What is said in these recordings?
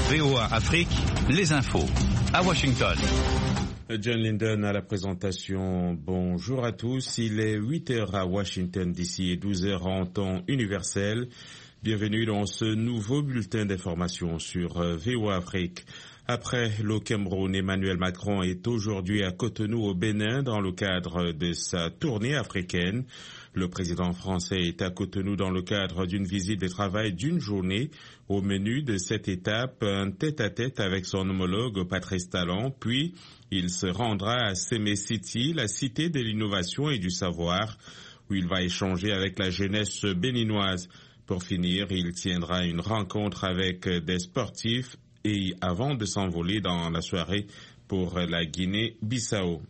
VOA Afrique, les infos. À Washington. John Linden à la présentation. Bonjour à tous. Il est 8h à Washington d'ici et 12h en temps universel. Bienvenue dans ce nouveau bulletin d'information sur VOA Afrique. Après le Cameroun, Emmanuel Macron est aujourd'hui à Cotonou au Bénin dans le cadre de sa tournée africaine. Le président français est à Cotonou dans le cadre d'une visite de travail d'une journée. Au menu de cette étape, un tête-à-tête avec son homologue Patrice Talon, puis il se rendra à Seme City, la cité de l'innovation et du savoir, où il va échanger avec la jeunesse béninoise. Pour finir, il tiendra une rencontre avec des sportifs et avant de s'envoler dans la soirée pour la Guinée-Bissau.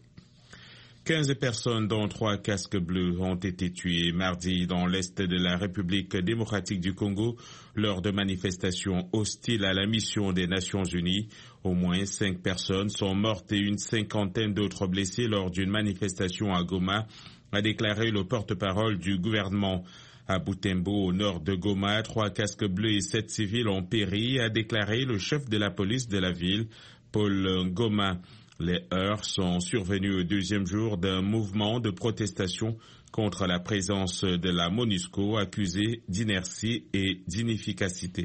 15 personnes, dont 3 casques bleus, ont été tuées mardi dans l'est de la République démocratique du Congo lors de manifestations hostiles à la mission des Nations Unies. Au moins 5 personnes sont mortes et une cinquantaine d'autres blessées lors d'une manifestation à Goma, a déclaré le porte-parole du gouvernement. À Butembo, au nord de Goma, 3 casques bleus et 7 civils ont péri, a déclaré le chef de la police de la ville, Paul Ngoma. Les heurts sont survenus au deuxième jour d'un mouvement de protestation contre la présence de la MONUSCO, accusée d'inertie et d'inefficacité.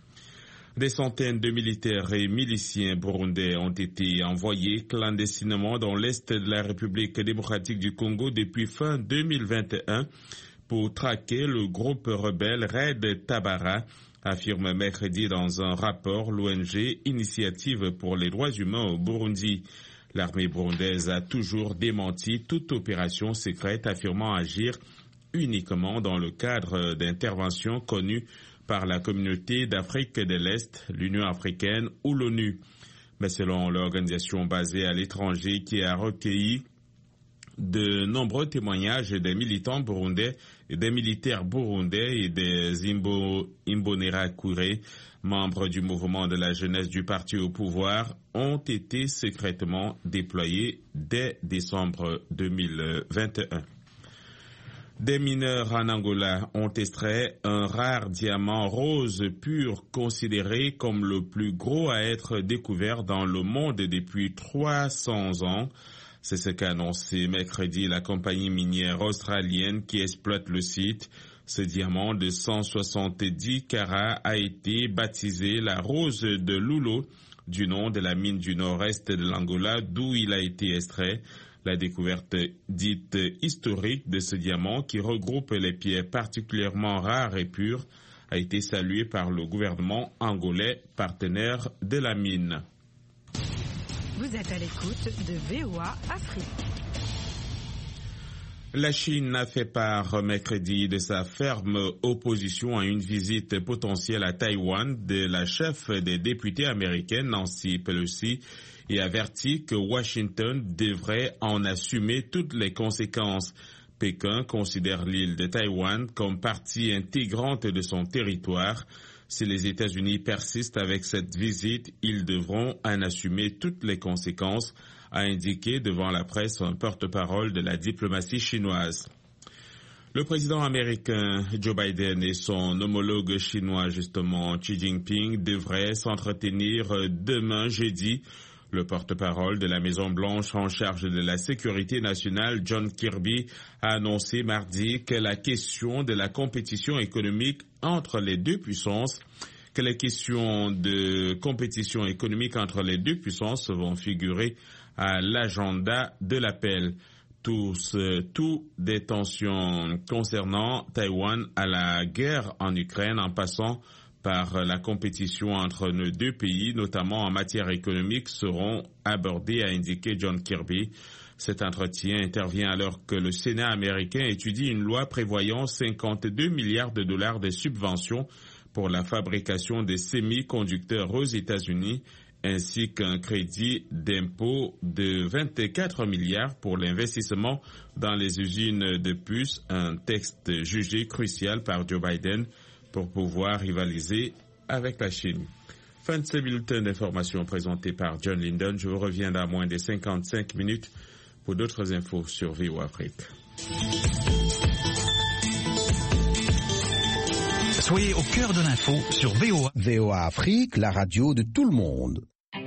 Des centaines de militaires et miliciens burundais ont été envoyés clandestinement dans l'est de la République démocratique du Congo depuis fin 2021 pour traquer le groupe rebelle Red Tabara, affirme mercredi dans un rapport l'ONG Initiative pour les droits humains au Burundi. L'armée burundaise a toujours démenti toute opération secrète, affirmant agir uniquement dans le cadre d'interventions connues par la communauté d'Afrique de l'Est, l'Union africaine ou l'ONU. Mais selon l'organisation basée à l'étranger qui a recueilli de nombreux témoignages des militants burundais, des militaires burundais et des Imbonerakure, membres du mouvement de la jeunesse du parti au pouvoir, ont été secrètement déployés dès décembre 2021. Des mineurs en Angola ont extrait un rare diamant rose pur considéré comme le plus gros à être découvert dans le monde depuis 300 ans. C'est ce qu'a annoncé mercredi la compagnie minière australienne qui exploite le site. Ce diamant de 170 carats a été baptisé la rose de Lulo, du nom de la mine du nord-est de l'Angola d'où il a été extrait. La découverte dite historique de ce diamant, qui regroupe les pierres particulièrement rares et pures, a été saluée par le gouvernement angolais, partenaire de la mine. Vous êtes à l'écoute de VOA Afrique. La Chine a fait part mercredi de sa ferme opposition à une visite potentielle à Taïwan de la chef des députés américaine Nancy Pelosi et avertit que Washington devrait en assumer toutes les conséquences. Pékin considère l'île de Taïwan comme partie intégrante de son territoire. Si les États-Unis persistent avec cette visite, ils devront en assumer toutes les conséquences, a indiqué devant la presse un porte-parole de la diplomatie chinoise. Le président américain Joe Biden et son homologue chinois, justement Xi Jinping, devraient s'entretenir demain jeudi. Le porte-parole de la Maison-Blanche en charge de la sécurité nationale, John Kirby, a annoncé mardi que la question de la compétition économique entre les deux puissances, que les questions de compétition économique entre les deux puissances vont figurer à l'agenda de l'appel. Toutes des tensions concernant Taïwan à la guerre en Ukraine en passant par la compétition entre nos deux pays, notamment en matière économique, seront abordés, a indiqué John Kirby. Cet entretien intervient alors que le Sénat américain étudie une loi prévoyant 52 milliards de dollars de subventions pour la fabrication des semi-conducteurs aux États-Unis, ainsi qu'un crédit d'impôt de 24 milliards pour l'investissement dans les usines de puces, un texte jugé crucial par Joe Biden pour pouvoir rivaliser avec la Chine. Fin de ce bulletin d'information présenté par John Linden. Je vous reviens dans moins de 55 minutes pour d'autres infos sur VOA Afrique. Soyez au cœur de l'info sur VOA. VOA Afrique, la radio de tout le monde.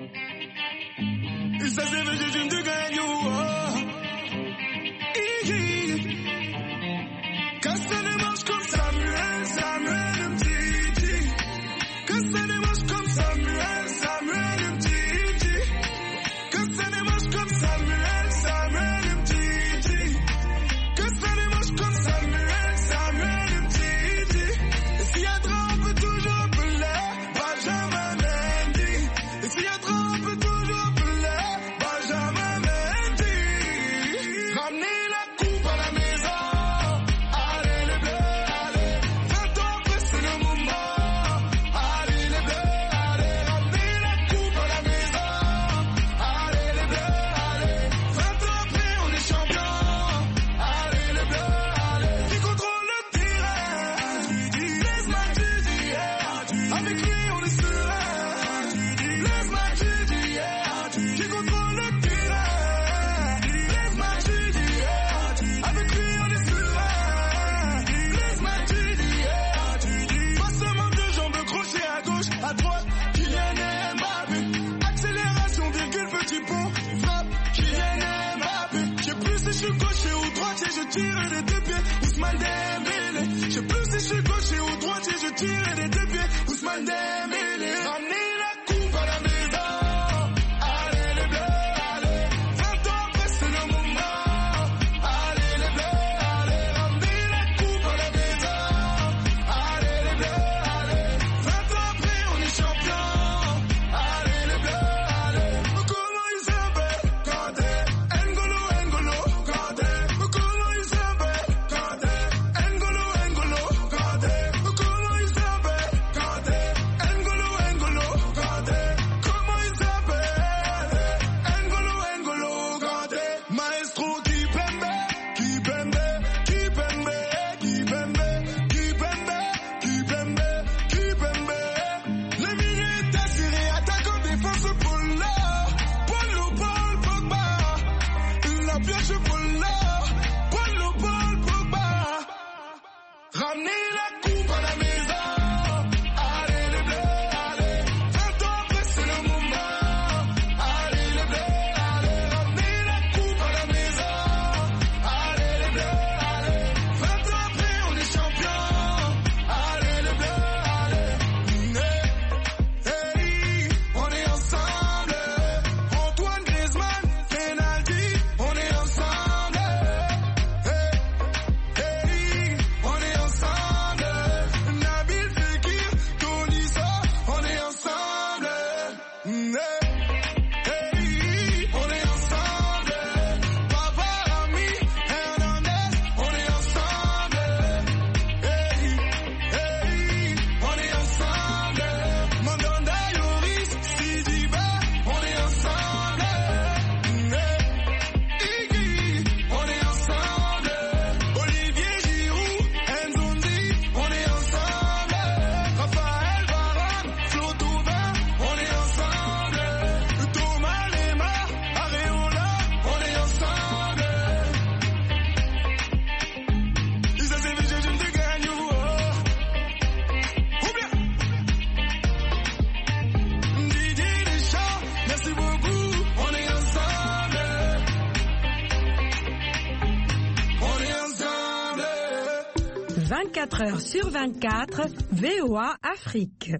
Heures sur 24, VOA Afrique.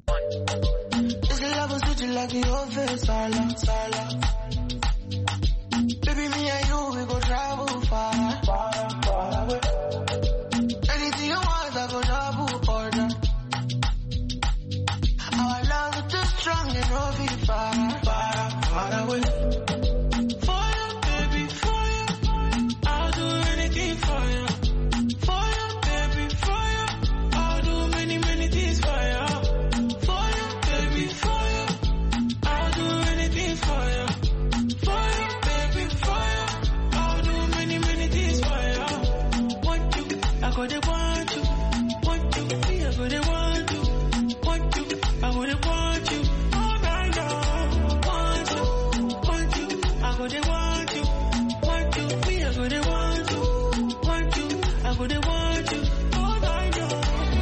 Baby, me and you, we go travel far, far, far away.